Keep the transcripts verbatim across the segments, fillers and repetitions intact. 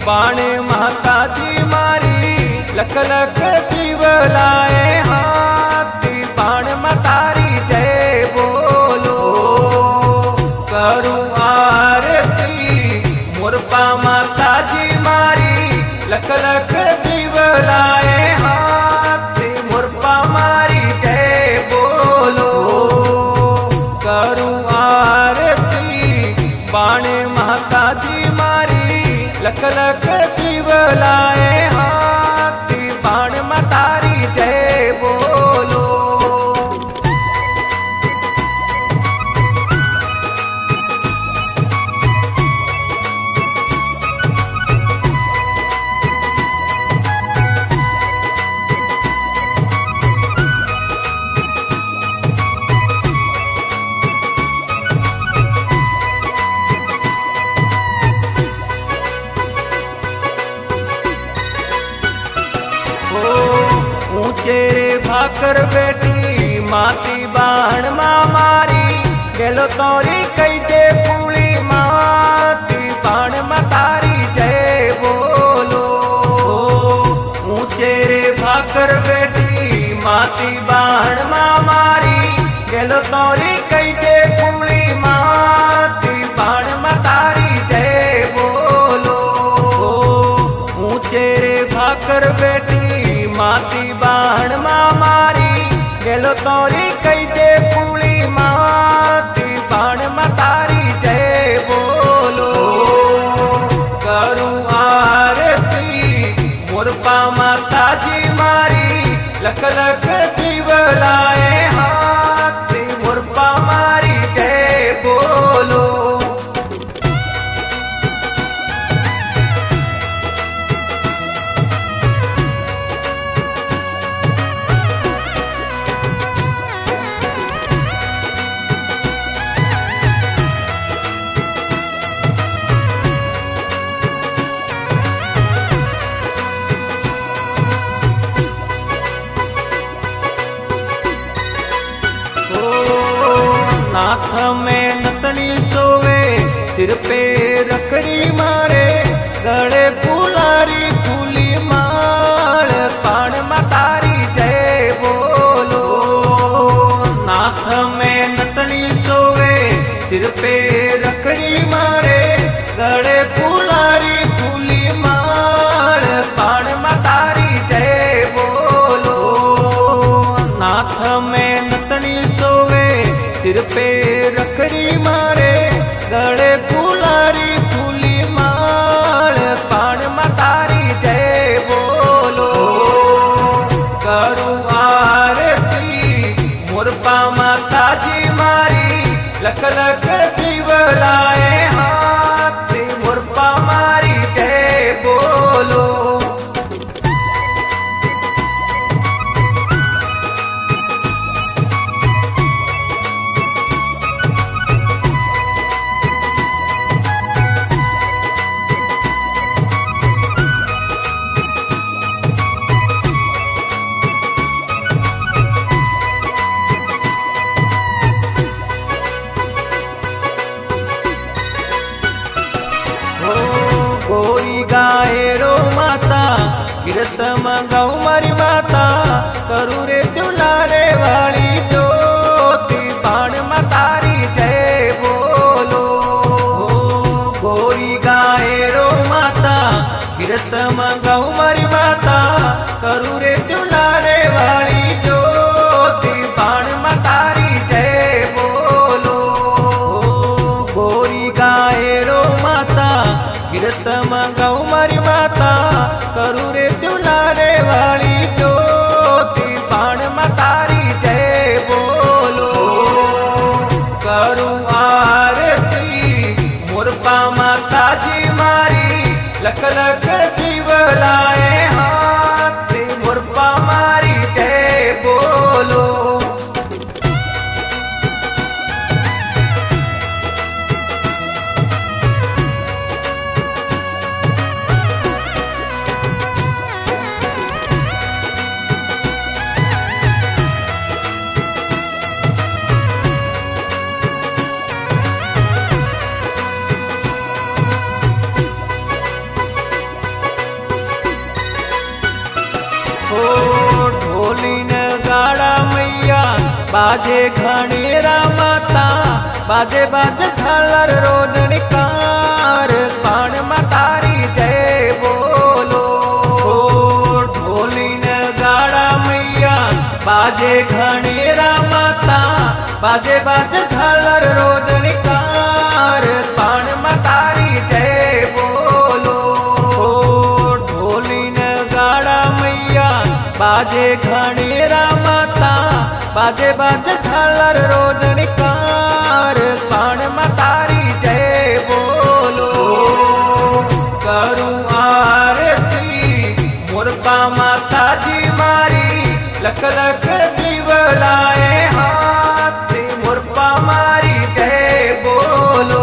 बाणे माता जी मारी लख लख दीवलाए हाथी बाण मतारी जय बोलो करूं आरती मुरपा माता जी मारी लख लख दीवलाए हाथी मुरपा मारी जय बोलो करूं आरती बाणे माता जी मारी लख लख दीवलाए हाथी बाण मतारी जय बोलो। ऊंचे रे भाकर बेटी माती बाण मा मारी गेलो तोरी कई दे फूली माती बाण मतारी जय बोलो ऊंचे रे भाकर बेटी माती बाण मा मारी गेलो तोरी कई दे फूली माती बाण मतारी जय बोलो ऊंचे रे भाकर बेटी माती बाण मा मारी गेलो तोरी कई दे फूली माती बाण मतारी जय बोलो करूं आरती मुरपा माता जी मारी लख लख दीवलाए हाथी मुरपा मारी जय बोलो। नाथ में नतनी सोवे सिर पे रखड़ी मारे गले फुलारी फूली माल कान मतारी जय बोलो नाथ में नतनी सोवे सिर पे रखड़ी मारे गले फुलारी फूली माल कान मतारी जय बोलो नाथ में नतनी सोवे सिर पे रखड़ी मारे गले फुलारी फूली माल कान मतारी जय बोलो करूं आरती मुरपा माता जी मारी लख लख दीवलाए हाथी मुरपा मारी जय बोलो। गोरी गाय रो माता कीर्तम गौ मरी माता करू रे दुलारे वाली ज्योति बाण मतारी जय बोलो गोरी गाय रो माता कीर्तम गौ मरी माता करू रे दुलारे वाली ज्योति बाण मतारी जय बोलो गोरी गाय रो माता कीर्तम गौ मरी माता करू रे दुलारे वाली ज्योति बाण मतारी जय बोलो करूं आरती मुरपा माता जी मारी लख लख दीवलाए हाथी मुरपा मारी जय बोलो। बाजे घणेरा माता बाजे बाजे झालर रोदनी कार पाण मातारी जय बोलो। ढोली ने गाड़ा मैया बाजे घणेरा माता बाजे बाजे झालर रोदनी कार पाण मातारी जय बोलो। ढोली ने गाड़ा मैया बाजे घणेरा माता बाजे बाजे झालर रोदनी कार पाण मातारी जय बोलो। करूं आरती मुरपा माता जी मारी लख लख दीवलाए हाथ मुरपा मारी जय बोलो।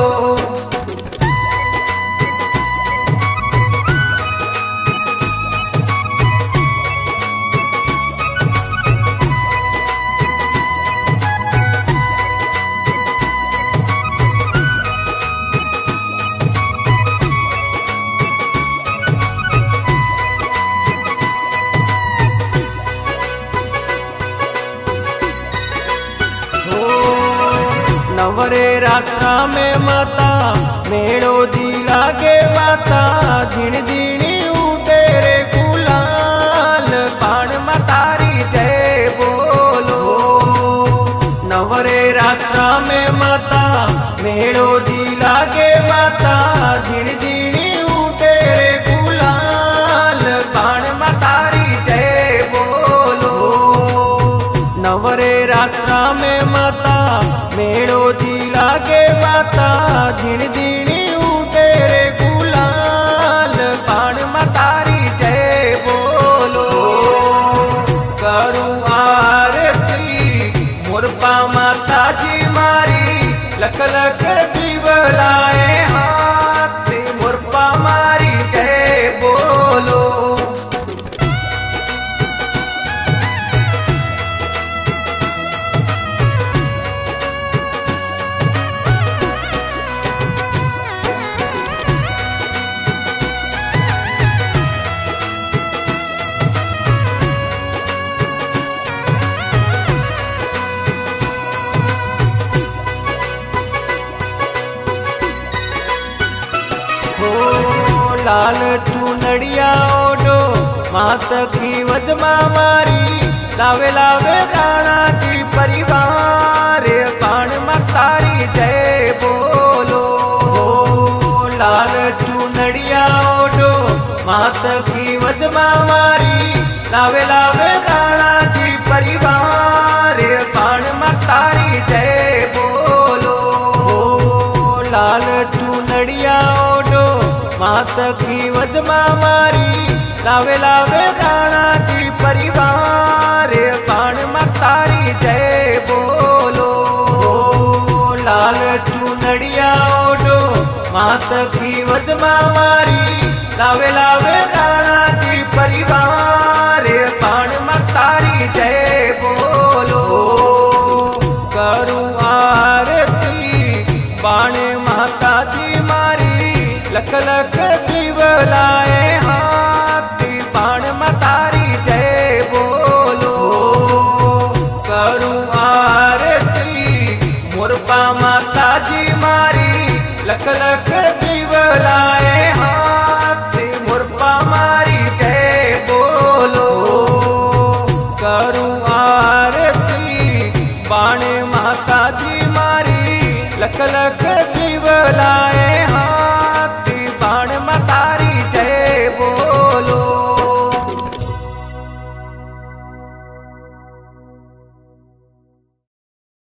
नवरे रात्रा में माता मेड़ो दी लागे माता झिण झिणी उठे रे गुलाल पाण मातारी जय बोलो। नवरे रात्रा में माता मेड़ो दी लागे माता झिण झिणी उठे रे गुलाल पाण मातारी जय बोलो। नवरे रात्रा में माता मेड़ो जी लागे माता झिण झिणी उठे रे गुलाल पाण मातारी जय बोलो। करूं आरती मुरपा माता जी मारी लख लख दीवलाए हाथ मुरपा मारी जय बोलो। लाल चुनड़िया ओडो मात की वदमा मारी लावे लावे राणा जी परिवार पाण मातारी जय बोलो। लाल चुनड़िया ओडो मात की वदमा मारी लावे लावे राणा जी परिवार पाण मातारी जय बोलो। लाल चुनड़िया ओडो मात की वदमा मारी लावे लावे राणा जी परिवार पाण मातारी जय बोलो। लाल चुनड़िया ओडो मात की वदमा मारी लावे लावे राणा जी परिवार पाण मातारी जय बोलो। करूं आरती बाणे माता जी मारी लख लख दीवलाए हाथ पाण मातारी जय बोलो। करूं आरती मुरपा माता जी मारी लख लख दीवलाए हाथ मुरपा मारी जय बोलो। करूं आरती बाणे माता जी मारी लख लख दीवलाए